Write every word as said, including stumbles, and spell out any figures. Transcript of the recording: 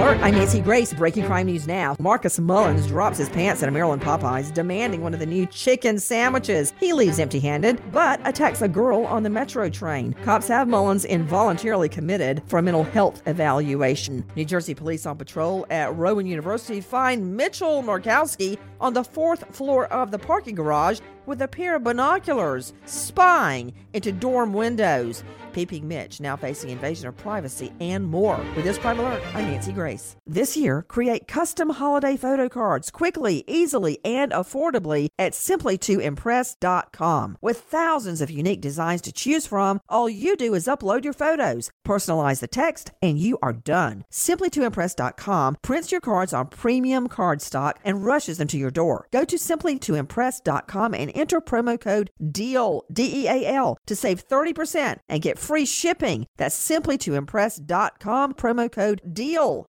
Alert, I'm Nancy Grace. Breaking crime news now. Marcus Mullins drops his pants at a Maryland Popeyes, demanding one of the new chicken sandwiches. He leaves empty-handed, but attacks a girl on the metro train. Cops have Mullins involuntarily committed for a mental health evaluation. New Jersey police on patrol at Rowan University find Mitchell Markowski on the fourth floor of the parking garage with a pair of binoculars, spying into dorm windows. Peeping Mitch now facing invasion of privacy and more. With this Crime Alert, I'm Nancy Grace. This year, create custom holiday photo cards quickly, easily, and affordably at simply to impress dot com. With thousands of unique designs to choose from, all you do is upload your photos, personalize the text, and you are done. simply to impress dot com prints your cards on premium cardstock and rushes them to your door. Go to simply to impress dot com and enter promo code DEAL, D E A L, to save thirty percent and get free shipping. That's simply to impress dot com, promo code DEAL.